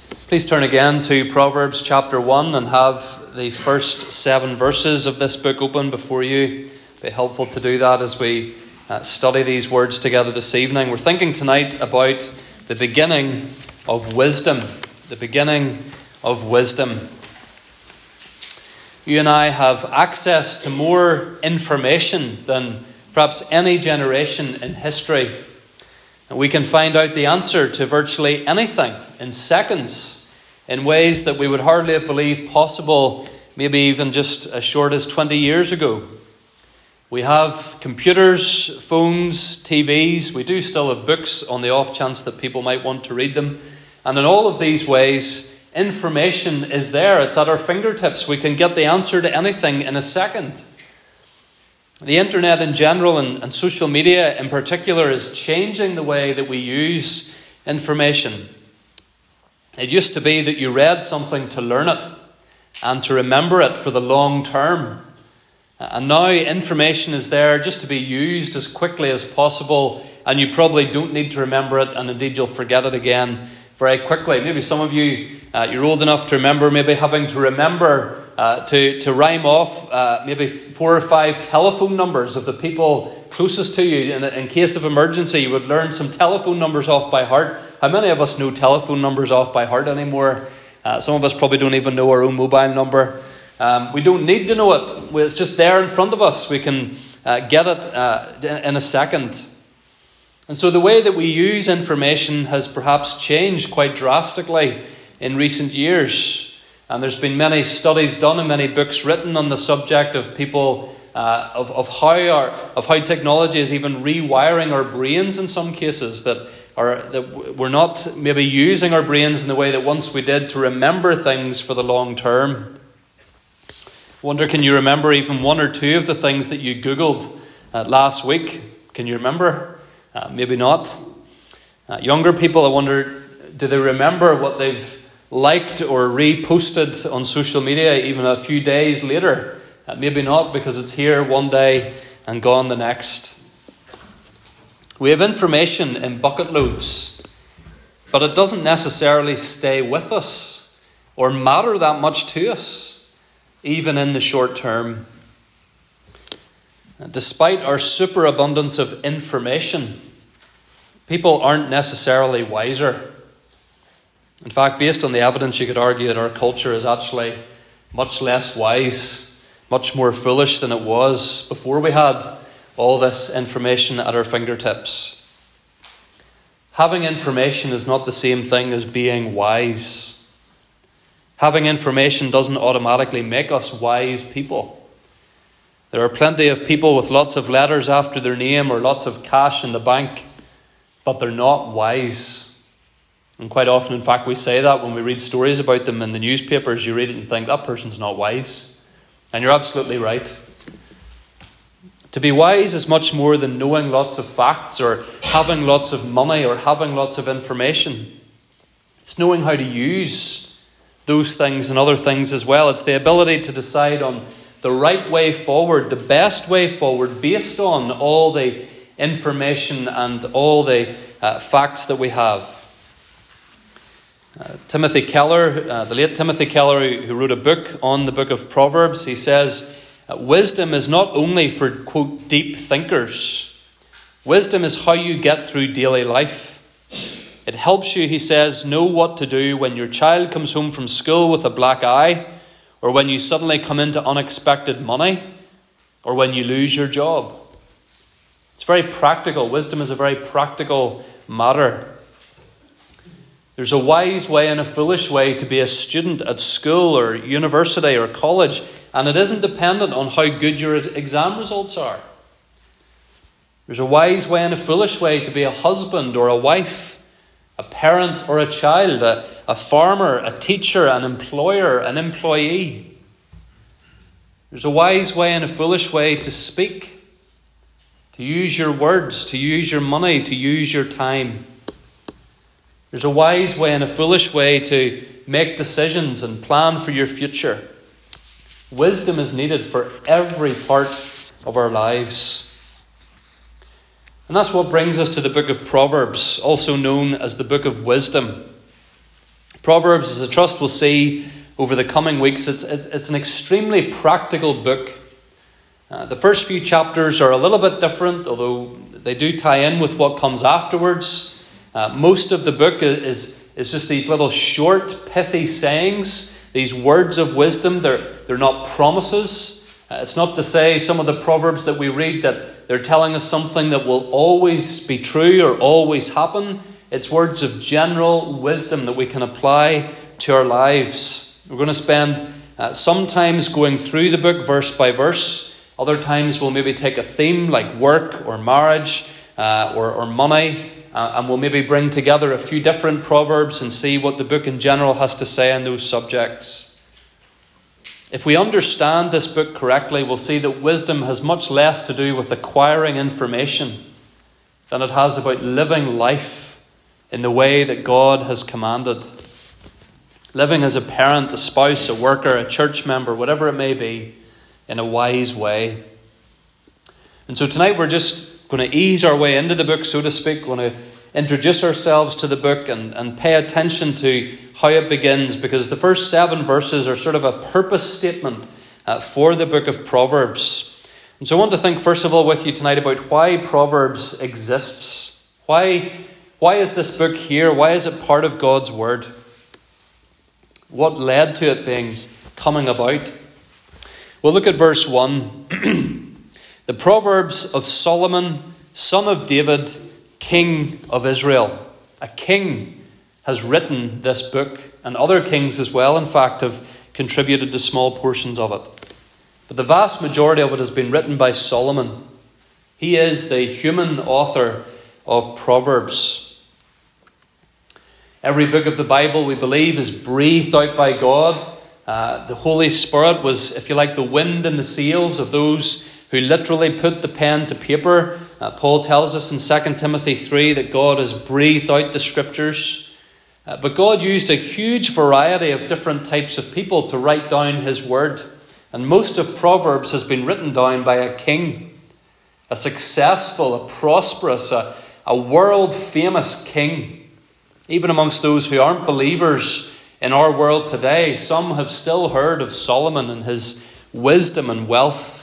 Please turn again to Proverbs chapter 1 and have the first 7 verses of this book open before you. It'd be helpful to do that as we study these words together this evening. We're thinking tonight about the beginning of wisdom. The beginning of wisdom. You and I have access to more information than perhaps any generation in history. And we can find out the answer to virtually anything in seconds in ways that we would hardly have believed possible, maybe even just as short as 20 years ago. We have computers, phones, TVs. We do still have books on the off chance that people might want to read them. And in all of these ways, information is there. It's at our fingertips. We can get the answer to anything in a second. The internet in general and social media in particular is changing the way that we use information. It used to be that you read something to learn it and to remember it for the long term. And now information is there just to be used as quickly as possible, and you probably don't need to remember it, and indeed you'll forget it again very quickly. Maybe some of you, you're old enough to remember maybe having to remember to rhyme off maybe 4 or 5 telephone numbers of the people closest to you. In case of emergency, you would learn some telephone numbers off by heart. How many of us know telephone numbers off by heart anymore? Some of us probably don't even know our own mobile number. We don't need to know it. It's just there in front of us. We can get it in a second. And so the way that we use information has perhaps changed quite drastically in recent years. And there's been many studies done and many books written on the subject of people, of how technology is even rewiring our brains in some cases, that we're not maybe using our brains in the way that once we did to remember things for the long term. I wonder, can you remember even 1 or 2 of the things that you Googled last week? Can you remember? Maybe not. Younger people, I wonder, do they remember what they've liked or reposted on social media even a few days later? Maybe not, because it's here one day and gone the next. We have information in bucket loads, but it doesn't necessarily stay with us or matter that much to us, even in the short term. Despite our superabundance of information, people aren't necessarily wiser. In fact, based on the evidence, you could argue that our culture is actually much less wise, much more foolish than it was before we had all this information at our fingertips. Having information is not the same thing as being wise. Having information doesn't automatically make us wise people. There are plenty of people with lots of letters after their name or lots of cash in the bank, but they're not wise. And quite often, in fact, we say that when we read stories about them in the newspapers. You read it and you think, that person's not wise. And you're absolutely right. To be wise is much more than knowing lots of facts or having lots of money or having lots of information. It's knowing how to use those things and other things as well. It's the ability to decide on the right way forward, the best way forward, based on all the information and all the facts that we have. Timothy Keller, the late Timothy Keller, who wrote a book on the book of Proverbs, he says, wisdom is not only for, quote, deep thinkers. Wisdom is how you get through daily life. It helps you, he says, know what to do when your child comes home from school with a black eye, or when you suddenly come into unexpected money, or when you lose your job. It's very practical. Wisdom is a very practical matter. There's a wise way and a foolish way to be a student at school or university or college, and it isn't dependent on how good your exam results are. There's a wise way and a foolish way to be a husband or a wife, a parent or a child, a farmer, a teacher, an employer, an employee. There's a wise way and a foolish way to speak, to use your words, to use your money, to use your time. There's a wise way and a foolish way to make decisions and plan for your future. Wisdom is needed for every part of our lives. And that's what brings us to the book of Proverbs, also known as the book of wisdom. Proverbs, as I trust we'll see over the coming weeks, it's an extremely practical book. The first few chapters are a little bit different, although they do tie in with what comes afterwards. Most of the book is just these little short, pithy sayings, these words of wisdom. They're not promises. It's not to say some of the Proverbs that we read that they're telling us something that will always be true or always happen. It's words of general wisdom that we can apply to our lives. We're going to spend sometimes going through the book verse by verse. Other times we'll maybe take a theme like work or marriage or money, and we'll maybe bring together a few different proverbs and see what the book in general has to say on those subjects. If we understand this book correctly, we'll see that wisdom has much less to do with acquiring information than it has about living life in the way that God has commanded. Living as a parent, a spouse, a worker, a church member, whatever it may be, in a wise way. And so tonight we're just going to ease our way into the book, so to speak. We're going to introduce ourselves to the book and pay attention to how it begins, because the first 7 verses are sort of a purpose statement for the book of Proverbs. And so I want to think first of all with you tonight about why Proverbs exists. Why is this book here? Why is it part of God's Word? What led to it coming about? Well, look at verse 1. The Proverbs of Solomon, son of David, king of Israel. A king has written this book, and other kings as well, in fact, have contributed to small portions of it. But the vast majority of it has been written by Solomon. He is the human author of Proverbs. Every book of the Bible, we believe, is breathed out by God. The Holy Spirit was, if you like, the wind in the sails of those who literally put the pen to paper. Paul tells us in 2 Timothy 3 that God has breathed out the Scriptures. But God used a huge variety of different types of people to write down His Word. And most of Proverbs has been written down by a king. A successful, a prosperous, a world-famous king. Even amongst those who aren't believers in our world today, some have still heard of Solomon and his wisdom and wealth.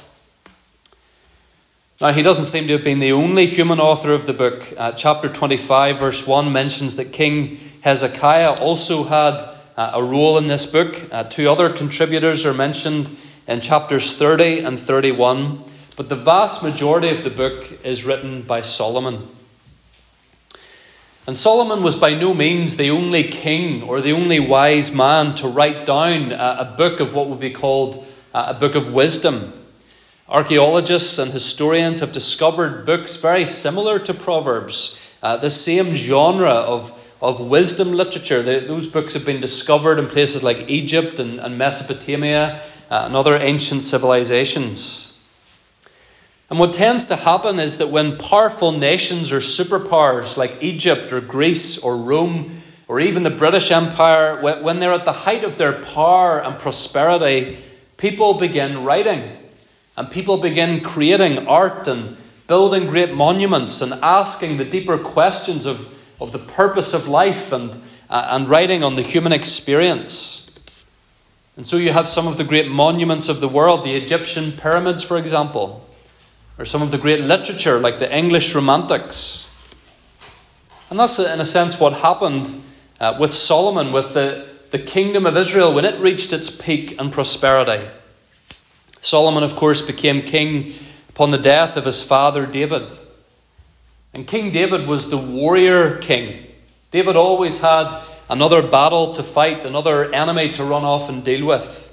Now, he doesn't seem to have been the only human author of the book. Chapter 25, verse 1 mentions that King Hezekiah also had a role in this book. 2 other contributors are mentioned in chapters 30 and 31. But the vast majority of the book is written by Solomon. And Solomon was by no means the only king or the only wise man to write down a book of what would be called a book of wisdom. Archaeologists and historians have discovered books very similar to Proverbs, the same genre of wisdom literature. Those books have been discovered in places like Egypt and Mesopotamia and other ancient civilizations. And what tends to happen is that when powerful nations or superpowers like Egypt or Greece or Rome or even the British Empire, when they're at the height of their power and prosperity, people begin writing. And people begin creating art and building great monuments and asking the deeper questions of the purpose of life and writing on the human experience. And so you have some of the great monuments of the world, the Egyptian pyramids, for example, or some of the great literature like the English Romantics. And that's, in a sense, what happened with Solomon, with the kingdom of Israel when it reached its peak and prosperity. Solomon, of course, became king upon the death of his father David. And King David was the warrior king. David always had another battle to fight, another enemy to run off and deal with.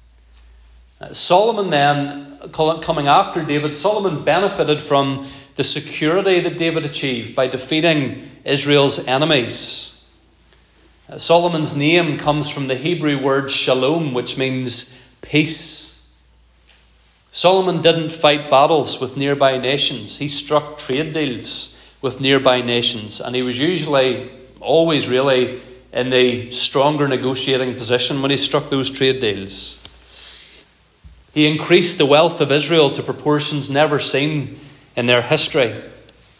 Solomon then, coming after David, Solomon benefited from the security that David achieved by defeating Israel's enemies. Solomon's name comes from the Hebrew word shalom, which means peace. Solomon didn't fight battles with nearby nations. He struck trade deals with nearby nations. And he was always really in the stronger negotiating position when he struck those trade deals. He increased the wealth of Israel to proportions never seen in their history.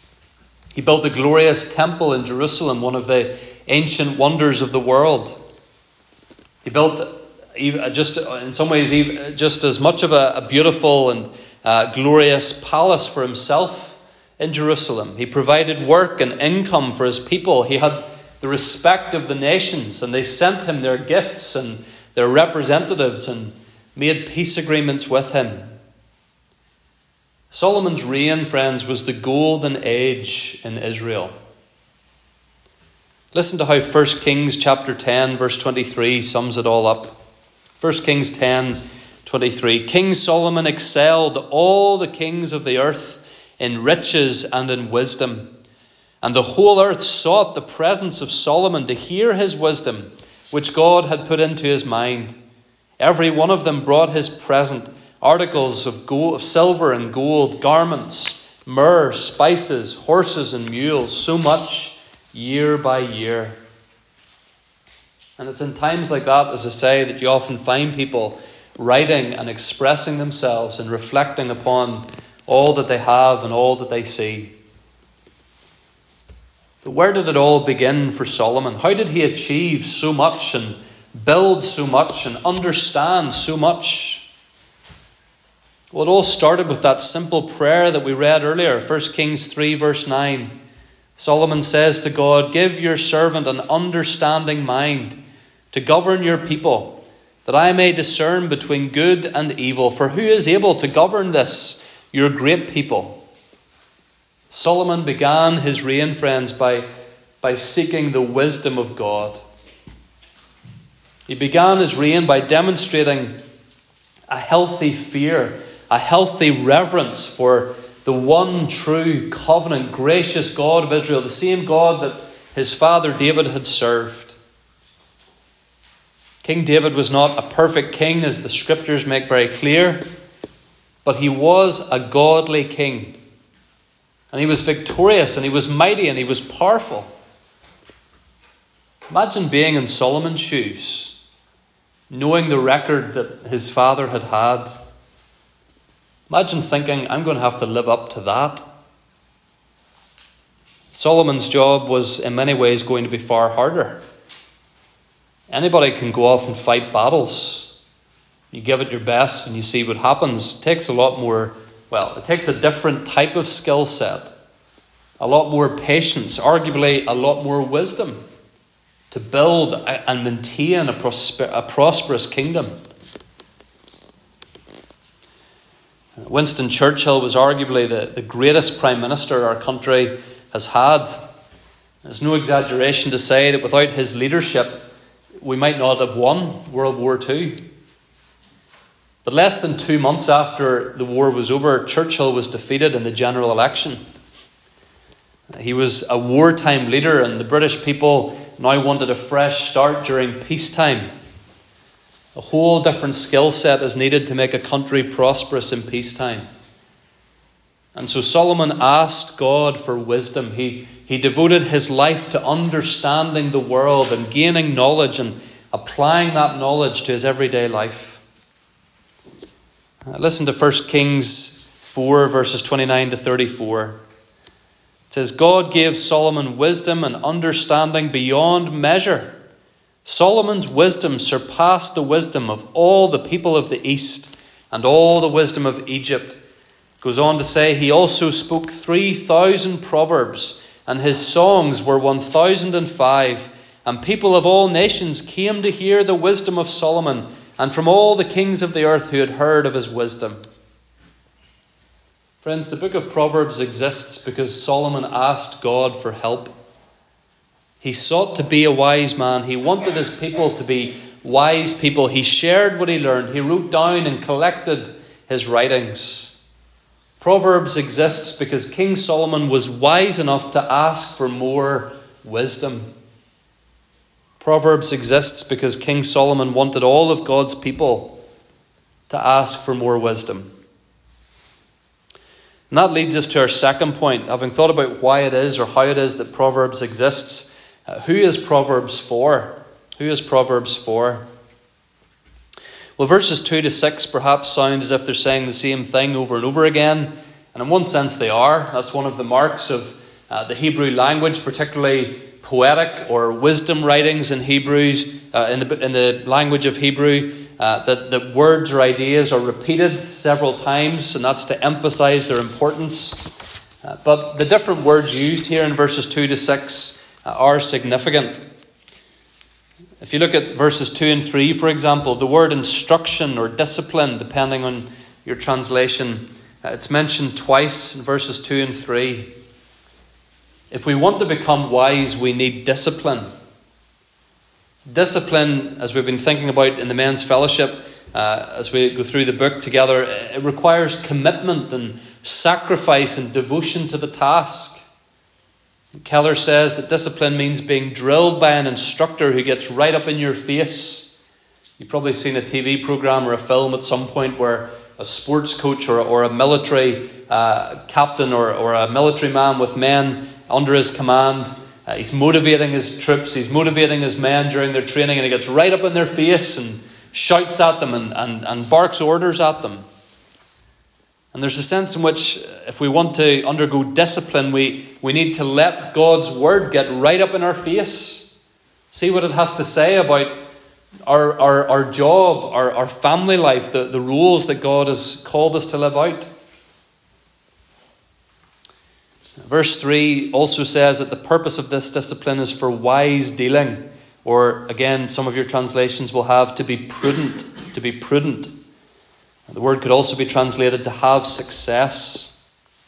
He built a glorious temple in Jerusalem, one of the ancient wonders of the world. He built, just in some ways, just as much of a beautiful and glorious palace for himself in Jerusalem. He provided work and income for his people. He had the respect of the nations, and they sent him their gifts and their representatives and made peace agreements with him. Solomon's reign, friends, was the golden age in Israel. Listen to how 1 Kings chapter 10 verse 23 sums it all up. 1 Kings 10:23. King Solomon excelled all the kings of the earth in riches and in wisdom. And the whole earth sought the presence of Solomon to hear his wisdom, which God had put into his mind. Every one of them brought his present, articles of gold, of silver and gold, garments, myrrh, spices, horses and mules, so much year by year. And it's in times like that, as I say, that you often find people writing and expressing themselves and reflecting upon all that they have and all that they see. But where did it all begin for Solomon? How did he achieve so much and build so much and understand so much? Well, it all started with that simple prayer that we read earlier, 1 Kings 3 verse 9. Solomon says to God, "Give your servant an understanding mind to govern your people, that I may discern between good and evil. For who is able to govern this, your great people?" Solomon began his reign, friends, by seeking the wisdom of God. He began his reign by demonstrating a healthy fear, a healthy reverence for the one true covenant, gracious God of Israel, the same God that his father David had served. King David was not a perfect king, as the scriptures make very clear, but he was a godly king. And he was victorious, and he was mighty, and he was powerful. Imagine being in Solomon's shoes, knowing the record that his father had had. Imagine thinking, I'm going to have to live up to that. Solomon's job was in many ways going to be far harder. Anybody can go off and fight battles. You give it your best and you see what happens. It takes a lot more, it takes a different type of skill set. A lot more patience, arguably a lot more wisdom to build and maintain a prosperous kingdom. Winston Churchill was arguably the greatest prime minister our country has had. There's no exaggeration to say that without his leadership, we might not have won World War II. But less than 2 months after the war was over, Churchill was defeated in the general election. He was a wartime leader, and the British people now wanted a fresh start during peacetime. A whole different skill set is needed to make a country prosperous in peacetime. And so Solomon asked God for wisdom. He devoted his life to understanding the world and gaining knowledge and applying that knowledge to his everyday life. Listen to 1 Kings 4 verses 29 to 34. It says, God gave Solomon wisdom and understanding beyond measure. Solomon's wisdom surpassed the wisdom of all the people of the East and all the wisdom of Egypt. It goes on to say, he also spoke 3,000 proverbs, and his songs were 1,005. And people of all nations came to hear the wisdom of Solomon, and from all the kings of the earth who had heard of his wisdom. Friends, the book of Proverbs exists because Solomon asked God for help. He sought to be a wise man. He wanted his people to be wise people. He shared what he learned. He wrote down and collected his writings. Proverbs exists because King Solomon was wise enough to ask for more wisdom. Proverbs exists because King Solomon wanted all of God's people to ask for more wisdom. And that leads us to our second point. Having thought about why it is or how it is that Proverbs exists, who is Proverbs for? Who is Proverbs for? Well, verses 2 to 6 perhaps sound as if they're saying the same thing over and over again. And in one sense they are. That's one of the marks of the Hebrew language, particularly poetic or wisdom writings in Hebrews, in the language of Hebrew, that words or ideas are repeated several times, and that's to emphasize their importance. But the different words used here in verses 2 to 6 are significant. If you look at verses 2 and 3, for example, the word instruction or discipline, depending on your translation, it's mentioned twice in verses 2 and 3. If we want to become wise, we need discipline. Discipline, as we've been thinking about in the men's fellowship, as we go through the book together, it requires commitment and sacrifice and devotion to the task. Keller says that discipline means being drilled by an instructor who gets right up in your face. You've probably seen a TV program or a film at some point where a sports coach or a military captain or a military man with men under his command, he's motivating his troops, he's motivating his men during their training, and he gets right up in their face and shouts at them and barks orders at them. And there's a sense in which if we want to undergo discipline, we need to let God's word get right up in our face. See what it has to say about our job, our family life, the rules that God has called us to live out. Verse 3 also says that the purpose of this discipline is for wise dealing. Or again, some of your translations will have to be prudent. To be prudent. The word could also be translated to have success.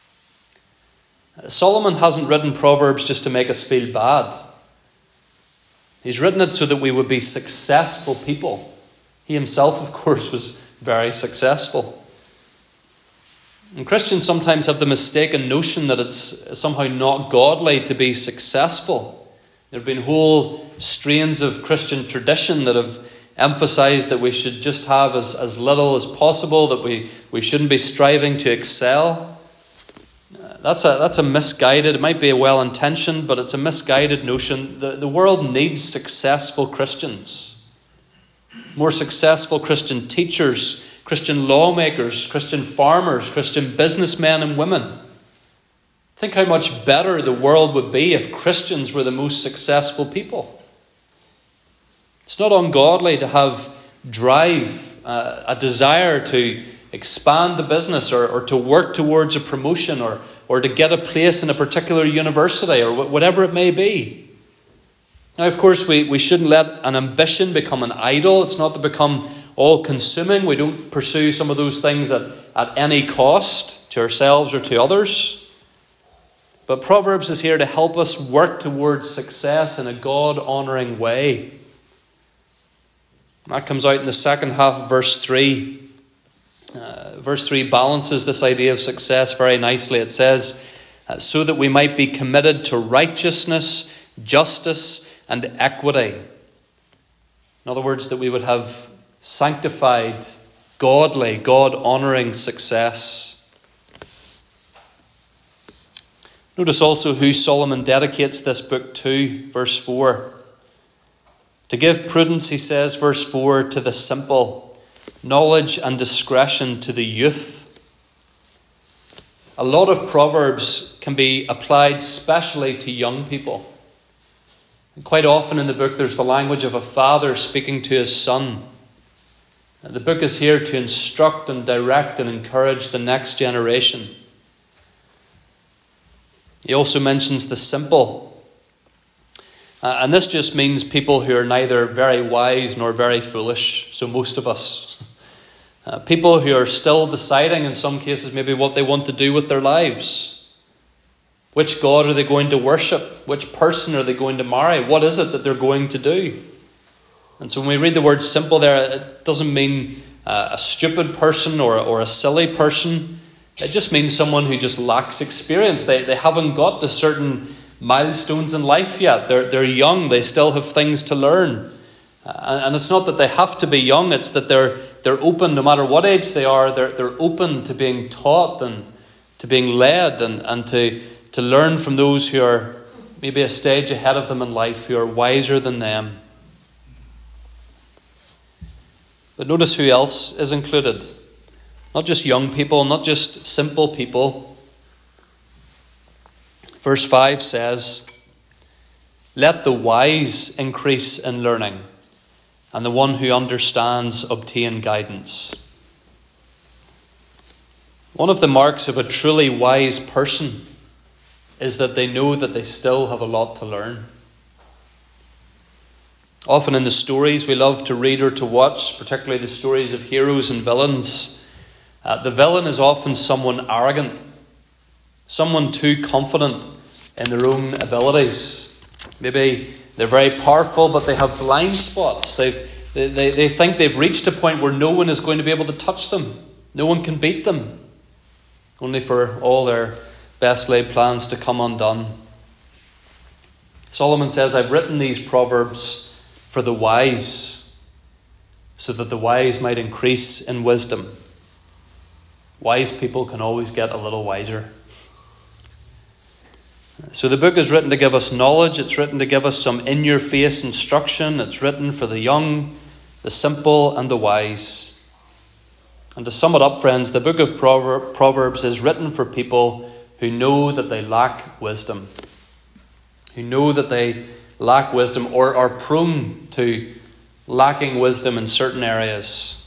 Solomon hasn't written Proverbs just to make us feel bad. He's written it so that we would be successful people. He himself, of course, was very successful. And Christians sometimes have the mistaken notion that it's somehow not godly to be successful. There have been whole strains of Christian tradition that have emphasized that we should just have as little as possible, that we shouldn't be striving to excel. That's a misguided, it might be a well-intentioned, but it's a misguided notion. The world needs successful Christians. More successful Christian teachers, Christian lawmakers, Christian farmers, Christian businessmen and women. Think how much better the world would be if Christians were the most successful people. It's not ungodly to have drive, a desire to expand the business or to work towards a promotion or to get a place in a particular university or whatever it may be. Now, of course, we shouldn't let an ambition become an idol. It's not to become all-consuming. We don't pursue some of those things at any cost to ourselves or to others. But Proverbs is here to help us work towards success in a God-honouring way. That comes out in the second half of verse 3. Verse 3 balances this idea of success very nicely. It says, so that we might be committed to righteousness, justice, and equity. In other words, that we would have sanctified, godly, God-honouring success. Notice also who Solomon dedicates this book to, verse 4. To give prudence, he says, verse 4, to the simple, knowledge and discretion to the youth. A lot of Proverbs can be applied specially to young people. And quite often in the book there's the language of a father speaking to his son. The book is here to instruct and direct and encourage the next generation. He also mentions the simple. And this just means people who are neither very wise nor very foolish. So most of us. People who are still deciding in some cases maybe what they want to do with their lives. Which God are they going to worship? Which person are they going to marry? What is it that they're going to do? And so when we read the word simple there, it doesn't mean a stupid person or a silly person. It just means someone who just lacks experience. They haven't got to certain milestones in life yet. They're young. They still have things to learn. And it's not that they have to be young. It's that they're open, no matter what age they are. They're open to being taught and to being led and to learn from those who are maybe a stage ahead of them in life, who are wiser than them. But notice who else is included. Not just young people, not just simple people. Verse 5 says, Let the wise increase in learning, and the one who understands obtain guidance. One of the marks of a truly wise person is that they know that they still have a lot to learn. Often in the stories we love to read or to watch, particularly the stories of heroes and villains, the villain is often someone arrogant, someone too confident in their own abilities. Maybe they're very powerful, but they have blind spots. They think they've reached a point where no one is going to be able to touch them. No one can beat them. Only for all their best laid plans to come undone. Solomon says, I've written these proverbs for the wise, so that the wise might increase in wisdom. Wise people can always get a little wiser. So the book is written to give us knowledge. It's written to give us some in-your-face instruction. It's written for the young, the simple, and the wise. And to sum it up, friends, the book of Proverbs is written for people who know that they lack wisdom. Who know that they lack wisdom or are prone to lacking wisdom in certain areas.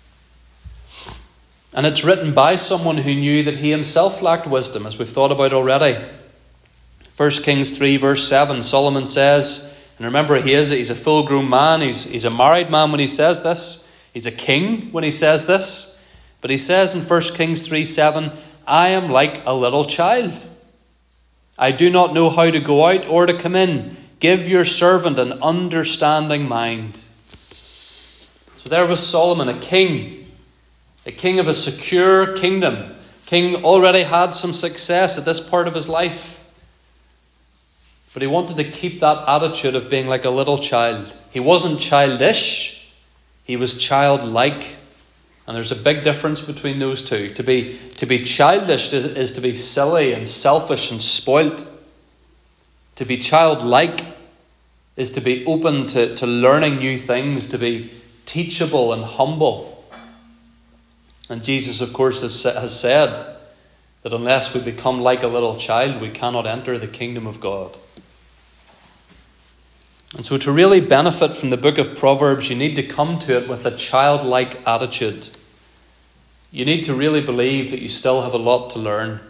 And it's written by someone who knew that he himself lacked wisdom, as we've thought about already. 1 Kings 3 verse 7, Solomon says, and remember he's a full-grown man, he's a married man when he says this, he's a king when he says this, but he says in 1 Kings 3:7, I am like a little child. I do not know how to go out or to come in. Give your servant an understanding mind. So there was Solomon, a king of a secure kingdom. King already had some success at this part of his life. But he wanted to keep that attitude of being like a little child. He wasn't childish, he was childlike. And there's a big difference between those two. To be childish is to be silly and selfish and spoilt. To be childlike is to be open to learning new things, to be teachable and humble. And Jesus, of course, has said that unless we become like a little child, we cannot enter the kingdom of God. And so to really benefit from the book of Proverbs, you need to come to it with a childlike attitude. You need to really believe that you still have a lot to learn.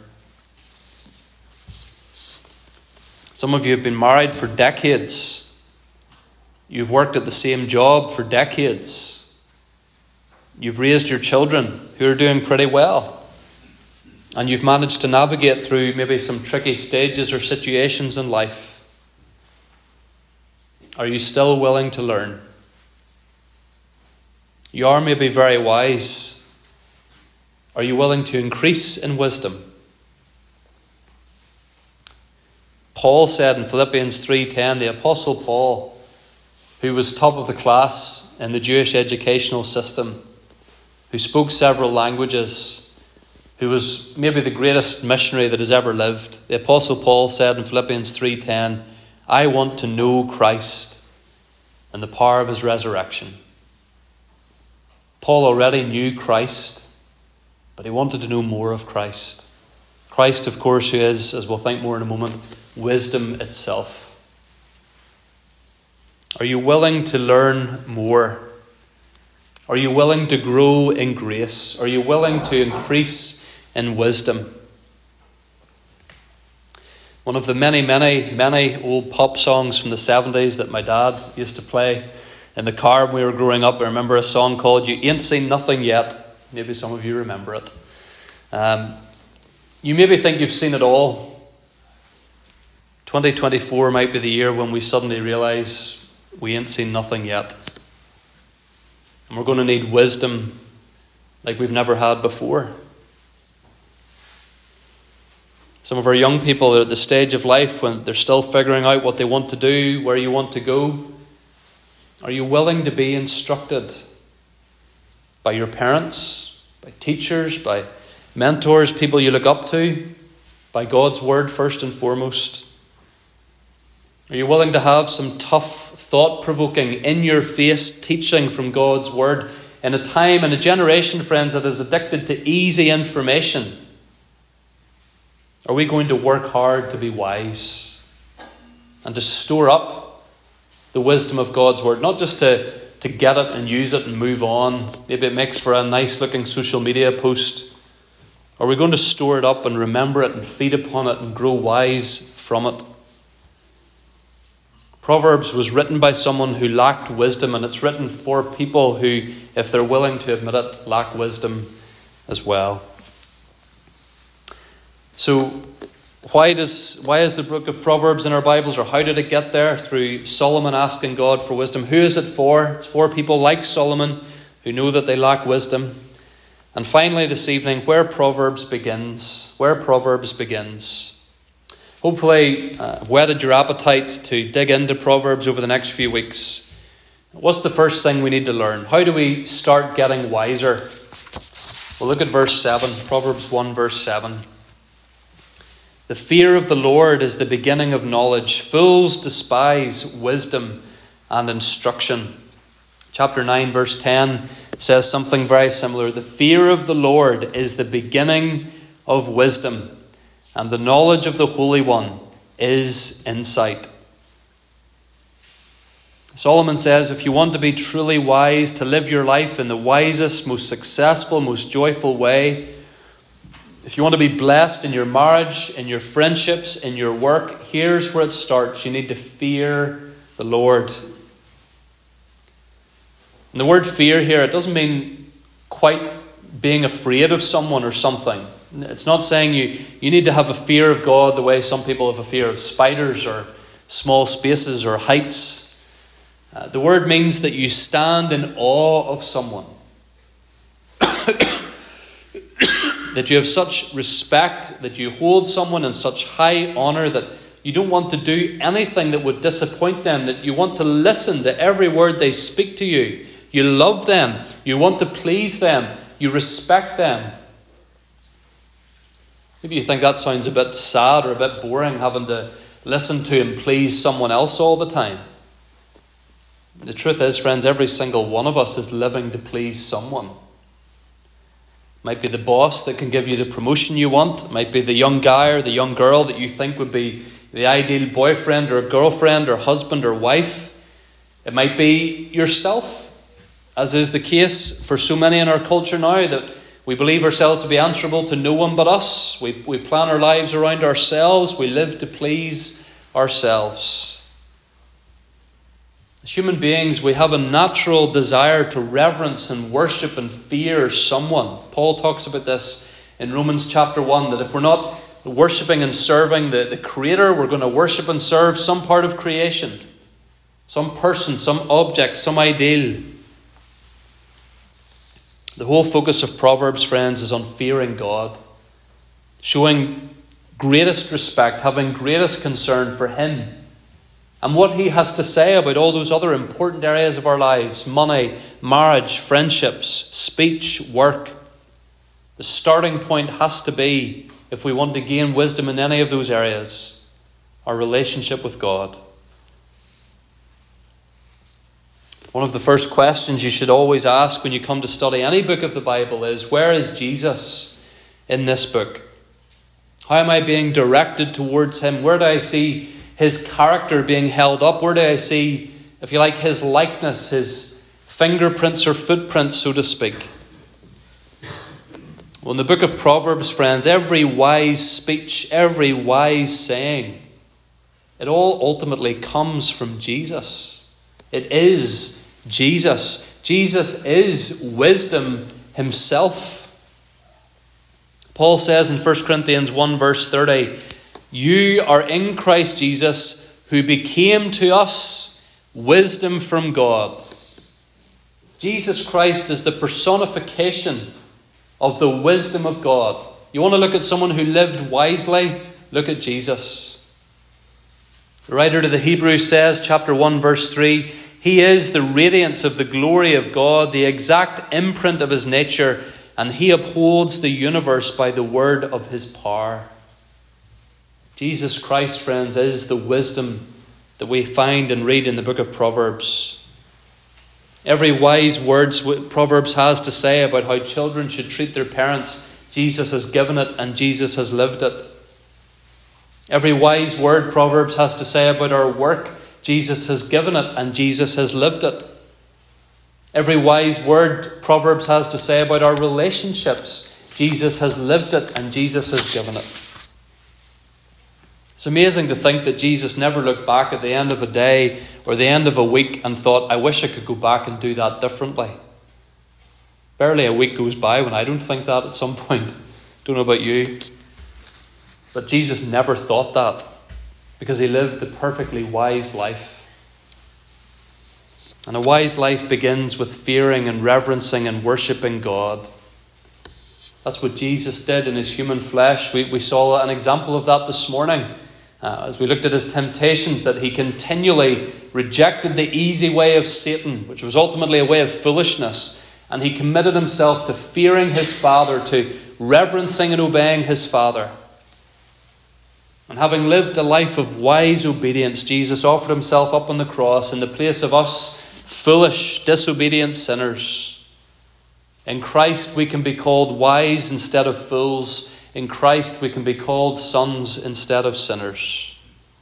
Some of you have been married for decades. You've worked at the same job for decades. You've raised your children who are doing pretty well. And you've managed to navigate through maybe some tricky stages or situations in life. Are you still willing to learn? You are maybe very wise. Are you willing to increase in wisdom? Paul said in Philippians 3:10, the Apostle Paul, who was top of the class in the Jewish educational system, who spoke several languages, who was maybe the greatest missionary that has ever lived. The Apostle Paul said in Philippians 3:10, I want to know Christ and the power of his resurrection. Paul already knew Christ, but he wanted to know more of Christ. Christ, of course, who is, as we'll think more in a moment, wisdom itself. Are you willing to learn more? Are you willing to grow in grace? Are you willing to increase in wisdom? One of the many old pop songs from the 70s that my dad used to play in the car when we were growing up. I remember a song called You Ain't Seen Nothing Yet. Maybe some of you remember it. You maybe think you've seen it all. 2024 might be the year when we suddenly realise we ain't seen nothing yet. And we're going to need wisdom like we've never had before. Some of our young people are at the stage of life when they're still figuring out what they want to do, where you want to go. Are you willing to be instructed by your parents, by teachers, by mentors, people you look up to, by God's word first and foremost? Are you willing to have some tough, thought-provoking, in-your-face teaching from God's word in a time and a generation, friends, that is addicted to easy information? Are we going to work hard to be wise? and to store up the wisdom of God's word, not just to get it and use it and move on. Maybe it makes for a nice looking social media post. Are we going to store it up and remember it and feed upon it and grow wise from it? Proverbs was written by someone who lacked wisdom, and it's written for people who, if they're willing to admit it, lack wisdom as well. So why is the book of Proverbs in our Bibles, or how did it get there? Through Solomon asking God for wisdom. Who is it for? It's for people like Solomon who know that they lack wisdom. And finally this evening, where Proverbs begins. Where Proverbs begins. Hopefully whetted your appetite to dig into Proverbs over the next few weeks. What's the first thing we need to learn? How do we start getting wiser? Well, look at verse 7, Proverbs 1 verse 7. The fear of the Lord is the beginning of knowledge. Fools despise wisdom and instruction. Chapter 9 verse 10 says something very similar. The fear of the Lord is the beginning of wisdom, and the knowledge of the Holy One is insight. Solomon says, if you want to be truly wise, to live your life in the wisest, most successful, most joyful way, if you want to be blessed in your marriage, in your friendships, in your work, here's where it starts. You need to fear the Lord. And the word fear here, it doesn't mean quite being afraid of someone or something. It's not saying you need to have a fear of God the way some people have a fear of spiders or small spaces or heights. The word means that you stand in awe of someone. That you have such respect, that you hold someone in such high honour that you don't want to do anything that would disappoint them, that you want to listen to every word they speak to you. You love them. You want to please them. You respect them. Maybe you think that sounds a bit sad or a bit boring, having to listen to and please someone else all the time. The truth is, friends, every single one of us is living to please someone. It might be the boss that can give you the promotion you want. It might be the young guy or the young girl that you think would be the ideal boyfriend or girlfriend or husband or wife. It might be yourself, as is the case for so many in our culture now, that we believe ourselves to be answerable to no one but us. We plan our lives around ourselves. We live to please ourselves. As human beings, we have a natural desire to reverence and worship and fear someone. Paul talks about this in Romans chapter 1, that if we're not worshipping and serving the Creator, we're going to worship and serve some part of creation, some person, some object, some ideal. The whole focus of Proverbs, friends, is on fearing God, showing greatest respect, having greatest concern for Him and what He has to say about all those other important areas of our lives: money, marriage, friendships, speech, work. The starting point has to be, if we want to gain wisdom in any of those areas, our relationship with God. One of the first questions you should always ask when you come to study any book of the Bible is, where is Jesus in this book? How am I being directed towards Him? Where do I see His character being held up? Where do I see, if you like, His likeness, His fingerprints or footprints, so to speak? Well, in the book of Proverbs, friends, every wise speech, every wise saying, it all ultimately comes from Jesus. It is Jesus. Jesus is wisdom Himself. Paul says in 1 Corinthians 1 verse 30, you are in Christ Jesus, who became to us wisdom from God. Jesus Christ is the personification of the wisdom of God. You want to look at someone who lived wisely? Look at Jesus. The writer to the Hebrews says, chapter 1 verse 3, He is the radiance of the glory of God, the exact imprint of His nature, and He upholds the universe by the word of His power. Jesus Christ, friends, is the wisdom that we find and read in the book of Proverbs. Every wise word Proverbs has to say about how children should treat their parents, Jesus has given it and Jesus has lived it. Every wise word Proverbs has to say about our work, Jesus has given it and Jesus has lived it. Every wise word Proverbs has to say about our relationships, Jesus has lived it and Jesus has given it. It's amazing to think that Jesus never looked back at the end of a day or the end of a week and thought, I wish I could go back and do that differently. Barely a week goes by when I don't think that at some point. Don't know about you. But Jesus never thought that because he lived the perfectly wise life. And a wise life begins with fearing and reverencing and worshipping God. That's what Jesus did in his human flesh. We saw an example of that this morning as we looked at his temptations, that he continually rejected the easy way of Satan, which was ultimately a way of foolishness, and he committed himself to fearing his Father, to reverencing and obeying his Father. And having lived a life of wise obedience, Jesus offered himself up on the cross in the place of us foolish, disobedient sinners. In Christ we can be called wise instead of fools. In Christ we can be called sons instead of sinners.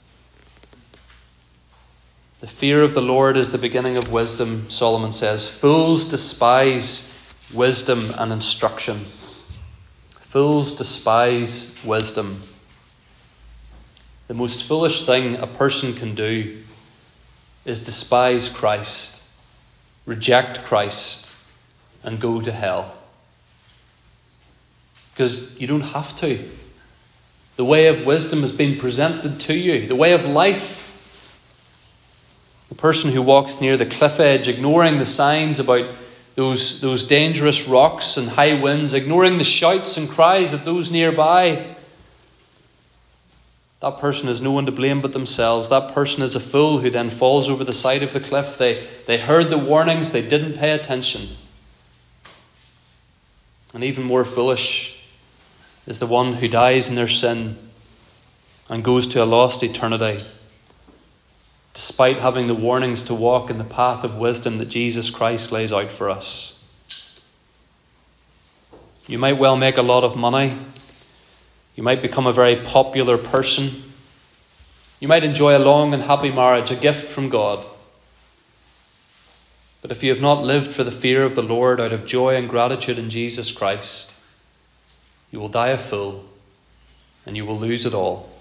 The fear of the Lord is the beginning of wisdom, Solomon says. Fools despise wisdom and instruction. Fools despise wisdom. The most foolish thing a person can do is despise Christ, reject Christ, and go to hell. Because you don't have to. The way of wisdom has been presented to you. The way of life. The person who walks near the cliff edge, ignoring the signs about those dangerous rocks and high winds, ignoring the shouts and cries of those nearby, that person has no one to blame but themselves. That person is a fool who then falls over the side of the cliff. They heard the warnings, they didn't pay attention. And even more foolish is the one who dies in their sin and goes to a lost eternity, despite having the warnings to walk in the path of wisdom that Jesus Christ lays out for us. You might well make a lot of money. You might become a very popular person. You might enjoy a long and happy marriage, a gift from God. But if you have not lived for the fear of the Lord out of joy and gratitude in Jesus Christ, you will die a fool and you will lose it all.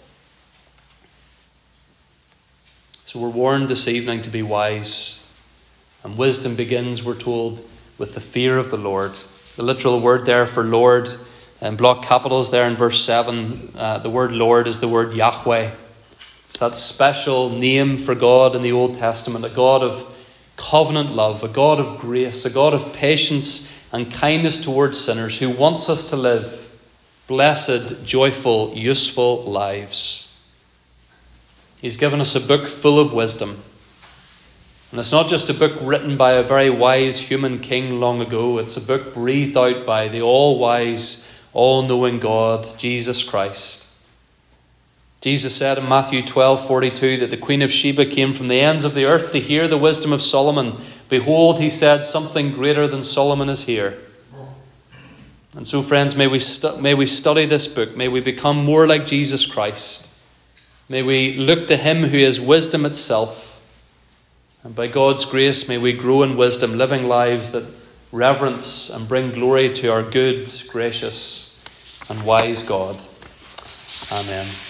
So we're warned this evening to be wise. And wisdom begins, we're told, with the fear of the Lord. The literal word there for Lord, and block capitals there in verse 7, the word Lord is the word Yahweh. It's that special name for God in the Old Testament, a God of covenant love, a God of grace, a God of patience and kindness towards sinners, who wants us to live blessed, joyful, useful lives. He's given us a book full of wisdom. And it's not just a book written by a very wise human king long ago. It's a book breathed out by the all-wise, all-knowing God, Jesus Christ. Jesus said in Matthew 12:42 that the Queen of Sheba came from the ends of the earth to hear the wisdom of Solomon. Behold, he said, something greater than Solomon is here. And so, friends, may we study this book. May we become more like Jesus Christ. May we look to him who is wisdom itself. And by God's grace, may we grow in wisdom, living lives that reverence and bring glory to our good, gracious, and wise God. Amen.